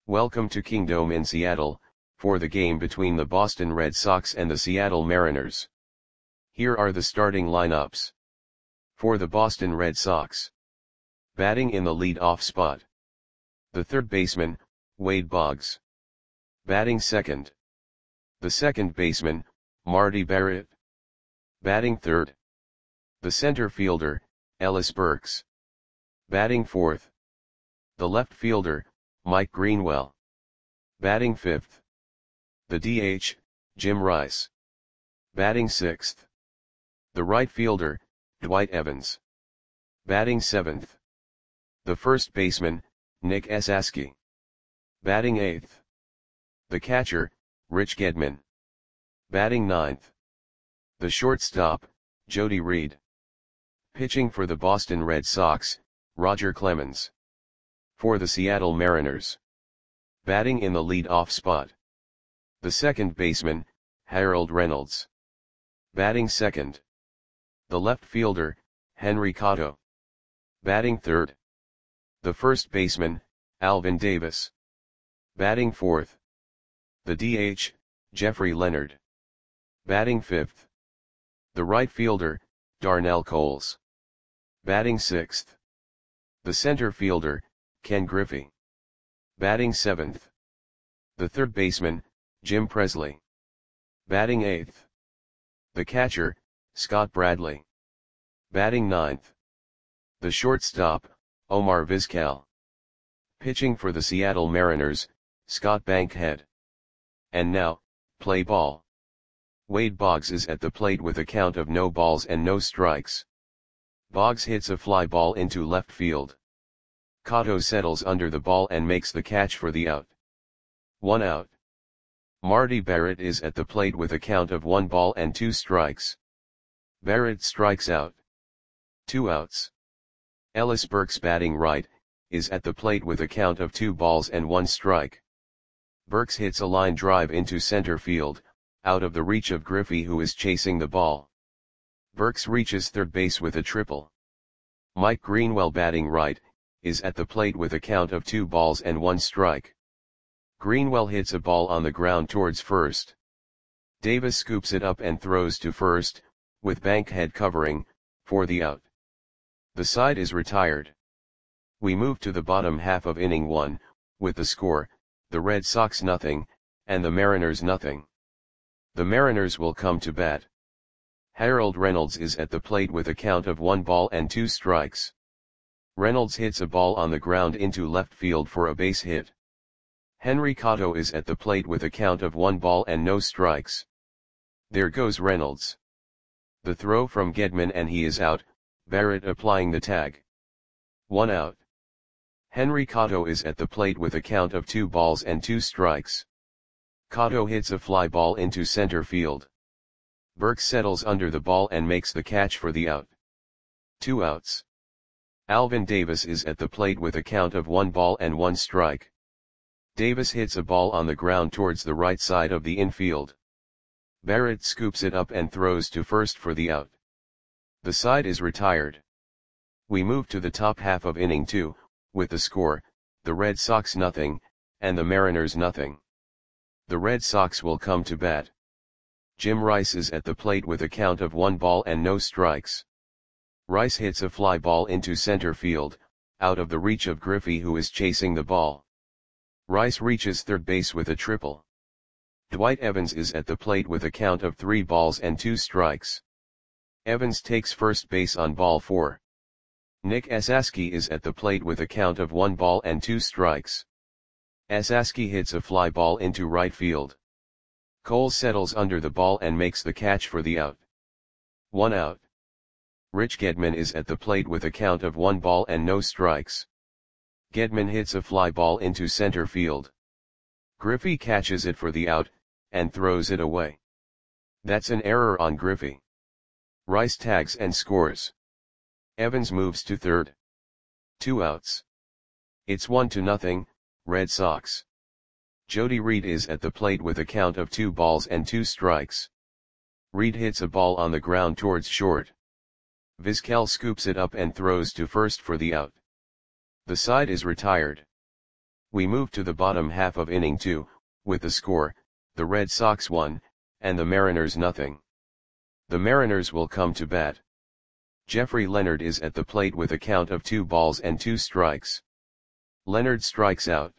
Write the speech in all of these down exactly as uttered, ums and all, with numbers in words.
Welcome to Kingdome in Seattle, for the game between the Boston Red Sox and the Seattle Mariners. Here are the starting lineups. For the Boston Red Sox. Batting in the lead-off spot. The third baseman, Wade Boggs. Batting second. The second baseman, Marty Barrett. Batting third. The center fielder, Ellis Burks. Batting fourth. The left fielder, Mike Greenwell. Batting fifth. The D H, Jim Rice. Batting sixth. The right fielder, Dwight Evans. Batting seventh. The first baseman, Nick Esasky. Batting eighth. The catcher, Rich Gedman. Batting ninth. The shortstop, Jody Reed. Pitching for the Boston Red Sox, Roger Clemens. For the Seattle Mariners. Batting in the lead-off spot. The second baseman, Harold Reynolds. Batting second. The left fielder, Henry Cotto. Batting third. The first baseman, Alvin Davis. Batting fourth. The D H, Jeffrey Leonard. Batting fifth. The right fielder, Darnell Coles. Batting sixth. The center fielder, Ken Griffey. Batting seventh. The third baseman, Jim Presley. Batting eighth. The catcher, Scott Bradley. Batting ninth. The shortstop, Omar Vizquel. Pitching for the Seattle Mariners, Scott Bankhead. And now, play ball. Wade Boggs is at the plate with a count of no balls and no strikes. Boggs hits a fly ball into left field. Cotto settles under the ball and makes the catch for the out. One out. Marty Barrett is at the plate with a count of one ball and two strikes. Barrett strikes out. Two outs. Ellis Burks, batting right, is at the plate with a count of two balls and one strike. Burks hits a line drive into center field, out of the reach of Griffey, who is chasing the ball. Burks reaches third base with a triple. Mike Greenwell, batting right, is at the plate with a count of two balls and one strike. Greenwell hits a ball on the ground towards first. Davis scoops it up and throws to first, with Bankhead covering, for the out. The side is retired. We move to the bottom half of inning one, with the score, the Red Sox nothing, and the Mariners nothing. The Mariners will come to bat. Harold Reynolds is at the plate with a count of one ball and two strikes. Reynolds hits a ball on the ground into left field for a base hit. Henry Cotto is at the plate with a count of one ball and no strikes. There goes Reynolds. The throw from Gedman and he is out, Barrett applying the tag. One out. Henry Cotto is at the plate with a count of two balls and two strikes. Cotto hits a fly ball into center field. Burks settles under the ball and makes the catch for the out. Two outs. Alvin Davis is at the plate with a count of one ball and one strike. Davis hits a ball on the ground towards the right side of the infield. Barrett scoops it up and throws to first for the out. The side is retired. We move to the top half of inning two, with the score, the Red Sox nothing, and the Mariners nothing. The Red Sox will come to bat. Jim Rice is at the plate with a count of one ball and no strikes. Rice hits a fly ball into center field, out of the reach of Griffey, who is chasing the ball. Rice reaches third base with a triple. Dwight Evans is at the plate with a count of three balls and two strikes. Evans takes first base on ball four. Nick Esasky is at the plate with a count of one ball and two strikes. Esasky hits a fly ball into right field. Cole settles under the ball and makes the catch for the out. One out. Rich Gedman is at the plate with a count of one ball and no strikes. Gedman hits a fly ball into center field. Griffey catches it for the out, and throws it away. That's an error on Griffey. Rice tags and scores. Evans moves to third. Two outs. It's one to nothing, Red Sox. Jody Reed is at the plate with a count of two balls and two strikes. Reed hits a ball on the ground towards short. Vizquel scoops it up and throws to first for the out. The side is retired. We move to the bottom half of inning two, with the score, the Red Sox one, and the Mariners nothing. The Mariners will come to bat. Jeffrey Leonard is at the plate with a count of two balls and two strikes. Leonard strikes out.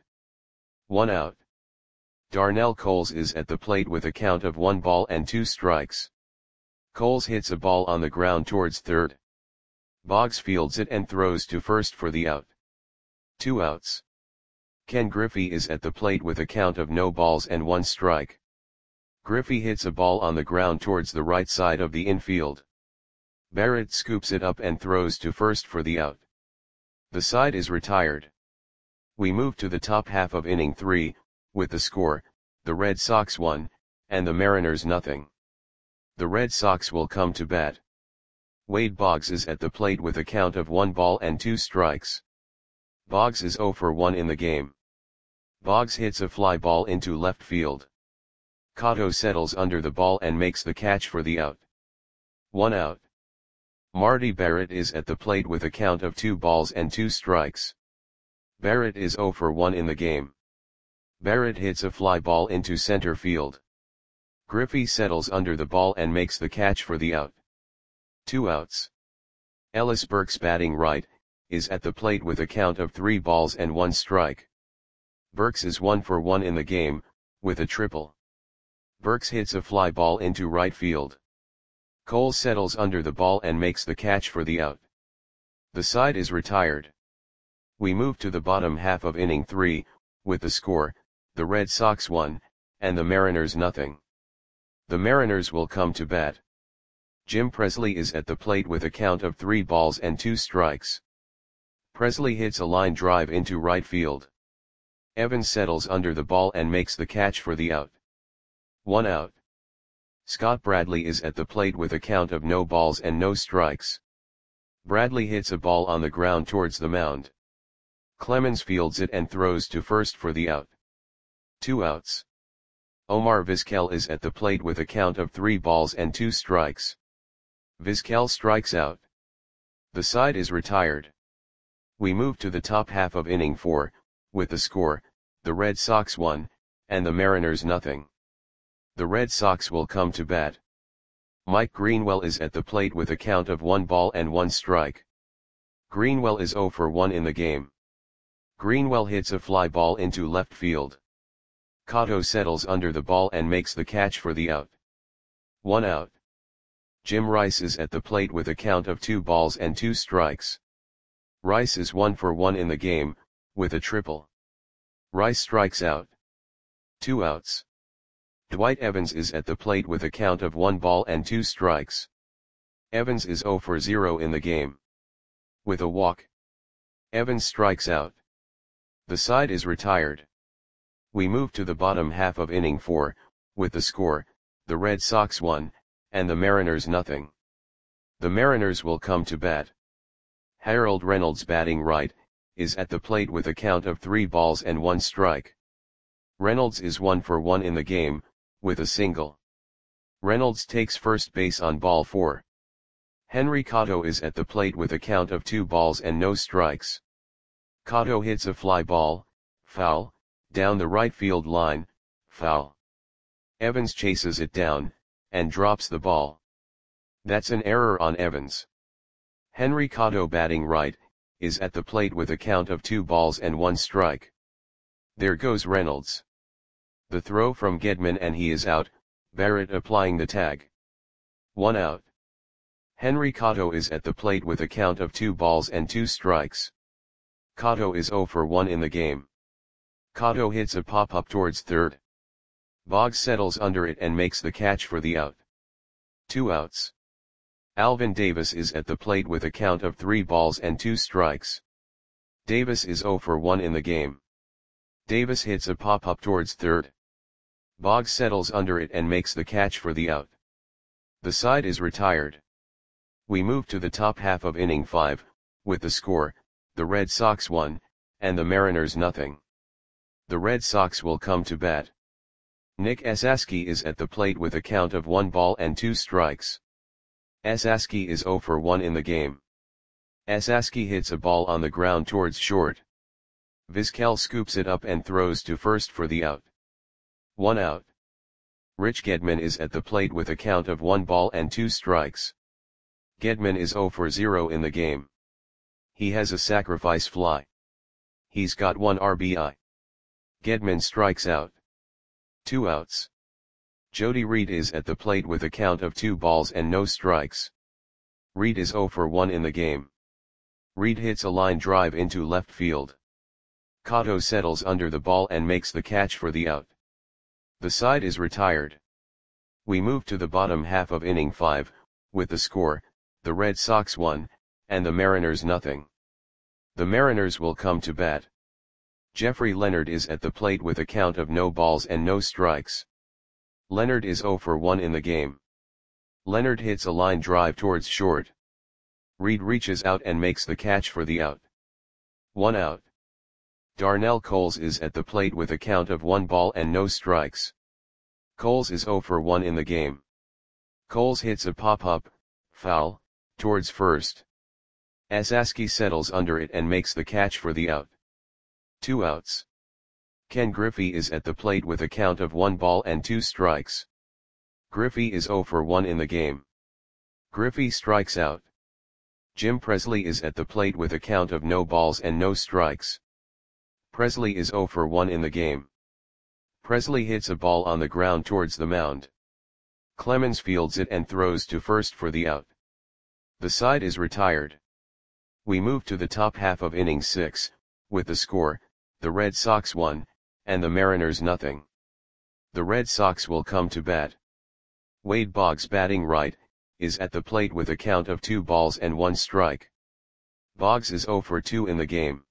One out. Darnell Coles is at the plate with a count of one ball and two strikes. Coles hits a ball on the ground towards third. Boggs fields it and throws to first for the out. Two outs. Ken Griffey is at the plate with a count of no balls and one strike. Griffey hits a ball on the ground towards the right side of the infield. Barrett scoops it up and throws to first for the out. The side is retired. We move to the top half of inning three, with the score, the Red Sox one, and the Mariners nothing. The Red Sox will come to bat. Wade Boggs is at the plate with a count of one ball and two strikes. Boggs is oh for one in the game. Boggs hits a fly ball into left field. Cotto settles under the ball and makes the catch for the out. One out. Marty Barrett is at the plate with a count of two balls and two strikes. Barrett is oh for one in the game. Barrett hits a fly ball into center field. Griffey settles under the ball and makes the catch for the out. Two outs. Ellis Burks, batting right, is at the plate with a count of three balls and one strike. Burks is one for one in the game, with a triple. Burks hits a fly ball into right field. Cole settles under the ball and makes the catch for the out. The side is retired. We move to the bottom half of inning three, with the score, the Red Sox one, and the Mariners nothing. The Mariners will come to bat. Jim Presley is at the plate with a count of three balls and two strikes. Presley hits a line drive into right field. Evans settles under the ball and makes the catch for the out. One out. Scott Bradley is at the plate with a count of no balls and no strikes. Bradley hits a ball on the ground towards the mound. Clemens fields it and throws to first for the out. Two outs. Omar Vizquel is at the plate with a count of three balls and two strikes. Vizquel strikes out. The side is retired. We move to the top half of inning four, with the score, the Red Sox one, and the Mariners nothing. The Red Sox will come to bat. Mike Greenwell is at the plate with a count of one ball and one strike. Greenwell is oh for one in the game. Greenwell hits a fly ball into left field. Cotto settles under the ball and makes the catch for the out. One out. Jim Rice is at the plate with a count of two balls and two strikes. Rice is one for one in the game, with a triple. Rice strikes out. Two outs. Dwight Evans is at the plate with a count of one ball and two strikes. Evans is oh for zero in the game. With a walk. Evans strikes out. The side is retired. We move to the bottom half of inning four, with the score, the Red Sox one, and the Mariners nothing. The Mariners will come to bat. Harold Reynolds, batting right, is at the plate with a count of three balls and one strike. Reynolds is one for one in the game, with a single. Reynolds takes first base on ball four. Henry Cotto is at the plate with a count of two balls and no strikes. Cotto hits a fly ball, foul, down the right field line, foul. Evans chases it down, and drops the ball. That's an error on Evans. Henry Cotto, batting right, is at the plate with a count of two balls and one strike. There goes Reynolds. The throw from Gedman and he is out, Barrett applying the tag. One out. Henry Cotto is at the plate with a count of two balls and two strikes. Cotto is oh for one in the game. Cotto hits a pop-up towards third. Boggs settles under it and makes the catch for the out. Two outs. Alvin Davis is at the plate with a count of three balls and two strikes. Davis is oh for one in the game. Davis hits a pop-up towards third. Boggs settles under it and makes the catch for the out. The side is retired. We move to the top half of inning five, with the score, the Red Sox one, and the Mariners nothing. The Red Sox will come to bat. Nick Esaski is at the plate with a count of one ball and two strikes. Esaski is oh for one in the game. Esaski hits a ball on the ground towards short. Vizquel scoops it up and throws to first for the out. One out. Rich Gedman is at the plate with a count of one ball and two strikes. Gedman is zero for zero in the game. He has a sacrifice fly. He's got one R B I. Gedman strikes out. Two outs. Jody Reed is at the plate with a count of two balls and no strikes. Reed is zero for one in the game. Reed hits a line drive into left field. Cotto settles under the ball and makes the catch for the out. The side is retired. We move to the bottom half of inning five, with the score, the Red Sox one, and the Mariners nothing. The Mariners will come to bat. Jeffrey Leonard is at the plate with a count of no balls and no strikes. Leonard is zero for one in the game. Leonard hits a line drive towards short. Reed reaches out and makes the catch for the out. One out. Darnell Coles is at the plate with a count of one ball and no strikes. Coles is zero for one in the game. Coles hits a pop-up, foul, towards first. Asaski settles under it and makes the catch for the out. Two outs. Ken Griffey is at the plate with a count of one ball and two strikes. Griffey is zero for one in the game. Griffey strikes out. Jim Presley is at the plate with a count of no balls and no strikes. Presley is zero for one in the game. Presley hits a ball on the ground towards the mound. Clemens fields it and throws to first for the out. The side is retired. We move to the top half of inning six, with the score, the Red Sox one, and the Mariners nothing. The Red Sox will come to bat. Wade Boggs, batting right, is at the plate with a count of two balls and one strike. Boggs is zero for two in the game.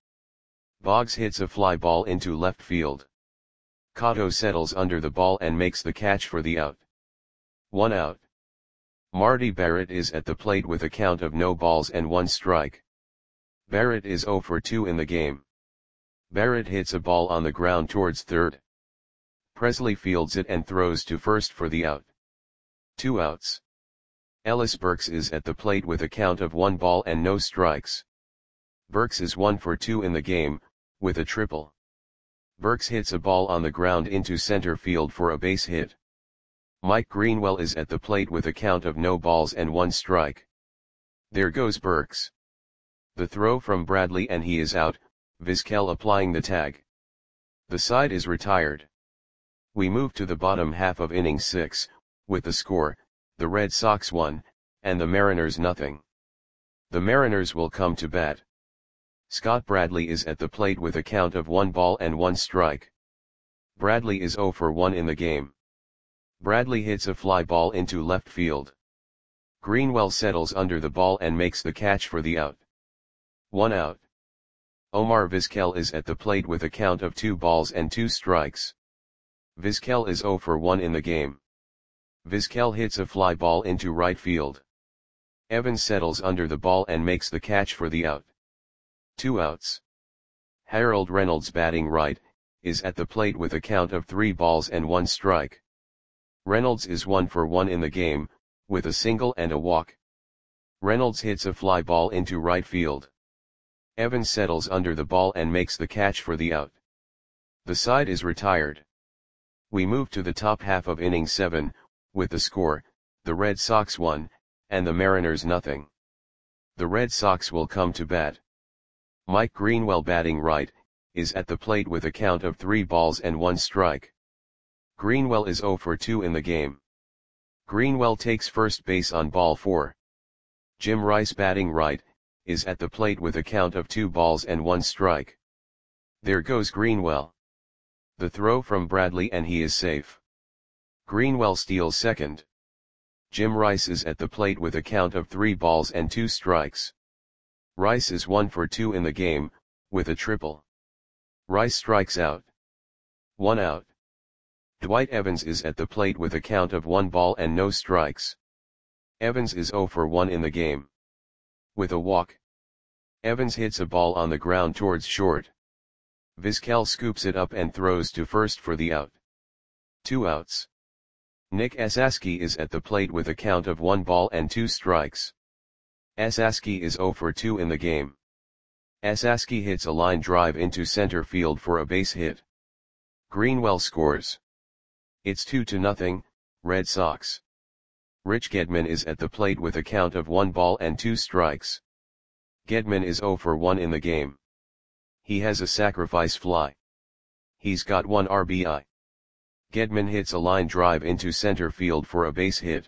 Boggs hits a fly ball into left field. Cotto settles under the ball and makes the catch for the out. One out. Marty Barrett is at the plate with a count of no balls and one strike. Barrett is zero for two in the game. Barrett hits a ball on the ground towards third. Presley fields it and throws to first for the out. Two outs. Ellis Burks is at the plate with a count of one ball and no strikes. Burks is one for two in the game, with a triple. Burks hits a ball on the ground into center field for a base hit. Mike Greenwell is at the plate with a count of no balls and one strike. There goes Burks. The throw from Bradley and he is out, Vizquel applying the tag. The side is retired. We move to the bottom half of inning six, with the score, the Red Sox one, and the Mariners nothing. The Mariners will come to bat. Scott Bradley is at the plate with a count of one ball and one strike. Bradley is zero for one in the game. Bradley hits a fly ball into left field. Greenwell settles under the ball and makes the catch for the out. One out. Omar Vizquel is at the plate with a count of two balls and two strikes. Vizquel is zero for one in the game. Vizquel hits a fly ball into right field. Evans settles under the ball and makes the catch for the out. Two outs. Harold Reynolds, batting right, is at the plate with a count of three balls and one strike. Reynolds is one for one in the game, with a single and a walk. Reynolds hits a fly ball into right field. Evans settles under the ball and makes the catch for the out. The side is retired. We move to the top half of inning seven, with the score, the Red Sox one, and the Mariners nothing. The Red Sox will come to bat. Mike Greenwell, batting right, is at the plate with a count of three balls and one strike. Greenwell is zero for two in the game. Greenwell takes first base on ball four. Jim Rice, batting right, is at the plate with a count of two balls and one strike. There goes Greenwell. The throw from Bradley and he is safe. Greenwell steals second. Jim Rice is at the plate with a count of three balls and two strikes. Rice is one for two in the game, with a triple. Rice strikes out. One out. Dwight Evans is at the plate with a count of one ball and no strikes. Evans is zero for one in the game. With a walk. Evans hits a ball on the ground towards short. Vizquel scoops it up and throws to first for the out. Two outs. Nick Asaski is at the plate with a count of one ball and two strikes. Asaski is zero for two in the game. Asaski hits a line drive into center field for a base hit. Greenwell scores. It's two to nothing, Red Sox. Rich Gedman is at the plate with a count of one ball and two strikes. Gedman is zero for one in the game. He has a sacrifice fly. He's got one R B I. Gedman hits a line drive into center field for a base hit.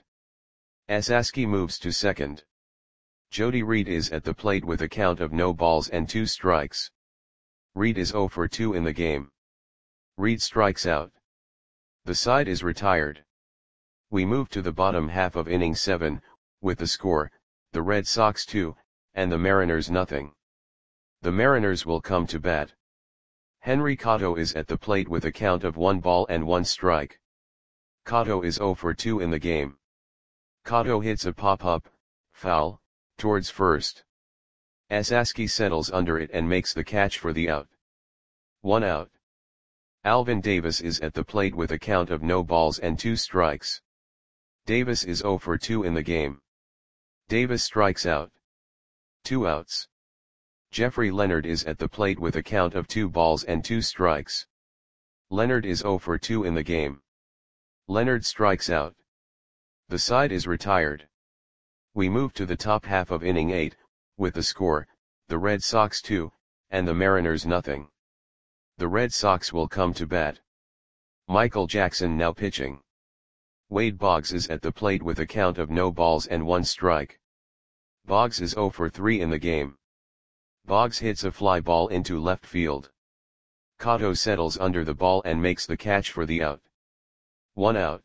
Asaski moves to second. Jody Reed is at the plate with a count of no balls and two strikes. Reed is zero for two in the game. Reed strikes out. The side is retired. We move to the bottom half of inning seven, with the score, the Red Sox two, and the Mariners nothing. The Mariners will come to bat. Henry Cotto is at the plate with a count of one ball and one strike. Cotto is zero for two in the game. Cotto hits a pop-up, foul, towards first. Asaski settles under it and makes the catch for the out. One out. Alvin Davis is at the plate with a count of no balls and two strikes. Davis is zero for two in the game. Davis strikes out. Two outs. Jeffrey Leonard is at the plate with a count of two balls and two strikes. Leonard is zero for two in the game. Leonard strikes out. The side is retired. We move to the top half of inning eight, with the score, the Red Sox two, and the Mariners nothing. The Red Sox will come to bat. Michael Jackson now pitching. Wade Boggs is at the plate with a count of no balls and one strike. Boggs is zero for three in the game. Boggs hits a fly ball into left field. Cotto settles under the ball and makes the catch for the out. One out.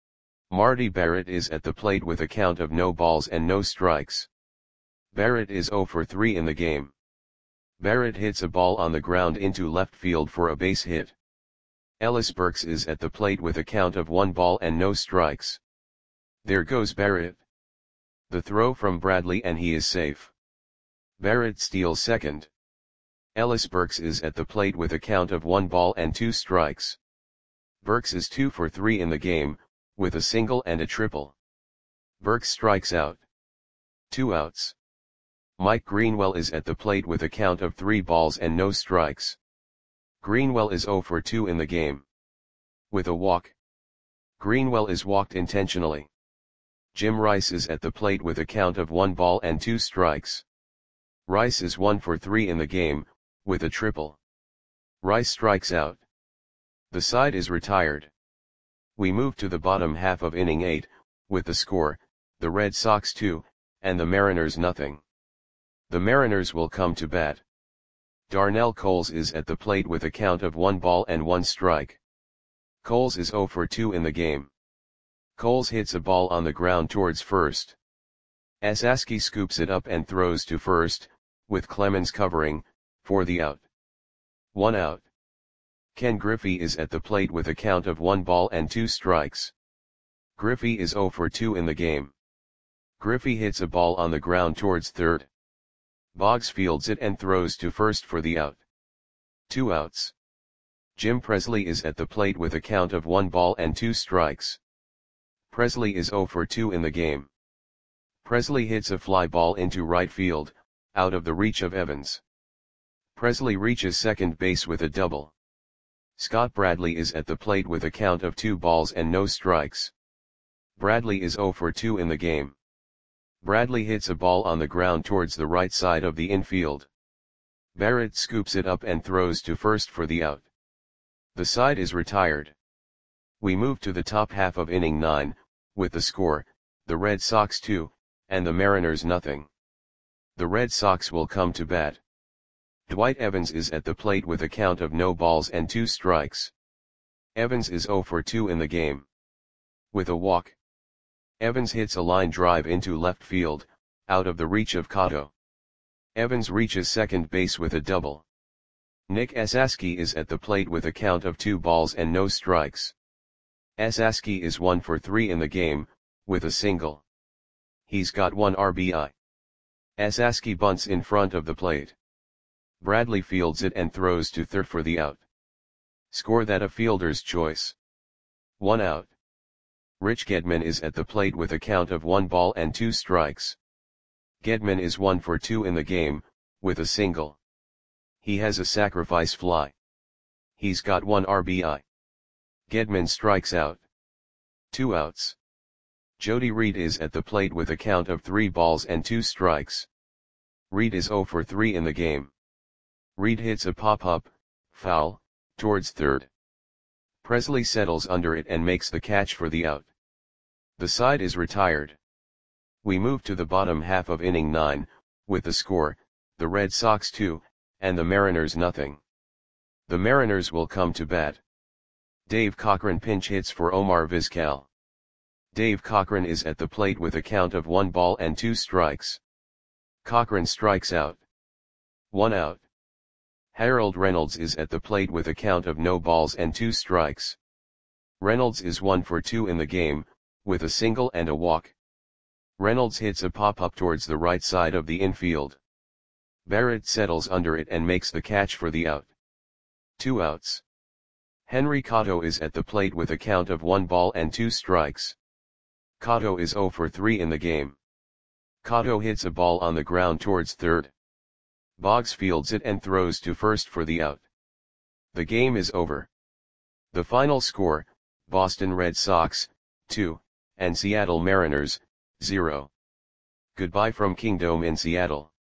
Marty Barrett is at the plate with a count of no balls and no strikes. Barrett is zero for three in the game. Barrett hits a ball on the ground into left field for a base hit. Ellis Burks is at the plate with a count of one ball and no strikes. There goes Barrett. The throw from Bradley and he is safe. Barrett steals second. Ellis Burks is at the plate with a count of one ball and two strikes. Burks is two for three in the game, with a single and a triple. Burks strikes out. Two outs. Mike Greenwell is at the plate with a count of three balls and no strikes. Greenwell is zero for two in the game. With a walk. Greenwell is walked intentionally. Jim Rice is at the plate with a count of one ball and two strikes. Rice is one for three in the game, with a triple. Rice strikes out. The side is retired. We move to the bottom half of inning eight, with the score, the Red Sox two, and the Mariners nothing. The Mariners will come to bat. Darnell Coles is at the plate with a count of one ball and one strike. Coles is zero for two in the game. Coles hits a ball on the ground towards first. Asaski scoops it up and throws to first, with Clemens covering, for the out. One out. Ken Griffey is at the plate with a count of one ball and two strikes. Griffey is zero for two in the game. Griffey hits a ball on the ground towards third. Boggs fields it and throws to first for the out. Two outs. Jim Presley is at the plate with a count of one ball and two strikes. Presley is zero for two in the game. Presley hits a fly ball into right field, out of the reach of Evans. Presley reaches second base with a double. Scott Bradley is at the plate with a count of two balls and no strikes. Bradley is zero for two in the game. Bradley hits a ball on the ground towards the right side of the infield. Barrett scoops it up and throws to first for the out. The side is retired. We move to the top half of inning nine, with the score, the Red Sox two, and the Mariners nothing. The Red Sox will come to bat. Dwight Evans is at the plate with a count of no balls and two strikes. Evans is zero for two in the game. With a walk. Evans hits a line drive into left field, out of the reach of Cotto. Evans reaches second base with a double. Nick Asaski is at the plate with a count of two balls and no strikes. Asaski is one for three in the game, with a single. He's got one R B I. Asaski bunts in front of the plate. Bradley fields it and throws to third for the out. Score that a fielder's choice. One out. Rich Gedman is at the plate with a count of one ball and two strikes. Gedman is one for two in the game, with a single. He has a sacrifice fly. He's got one R B I. Gedman strikes out. Two outs. Jody Reed is at the plate with a count of three balls and two strikes. Reed is oh for three in the game. Reed hits a pop-up, foul, towards third. Presley settles under it and makes the catch for the out. The side is retired. We move to the bottom half of inning nine, with the score, the Red Sox two, and the Mariners nothing. The Mariners will come to bat. Dave Cochran pinch hits for Omar Vizquel. Dave Cochran is at the plate with a count of one ball and two strikes. Cochran strikes out. One out. Harold Reynolds is at the plate with a count of no balls and two strikes. Reynolds is one for two in the game, with a single and a walk. Reynolds hits a pop-up towards the right side of the infield. Barrett settles under it and makes the catch for the out. Two outs. Henry Cotto is at the plate with a count of one ball and two strikes. Cotto is oh for three in the game. Cotto hits a ball on the ground towards third. Boggs fields it and throws to first for the out. The game is over. The final score, Boston Red Sox, two, and Seattle Mariners, zero. Goodbye from Kingdome in Seattle.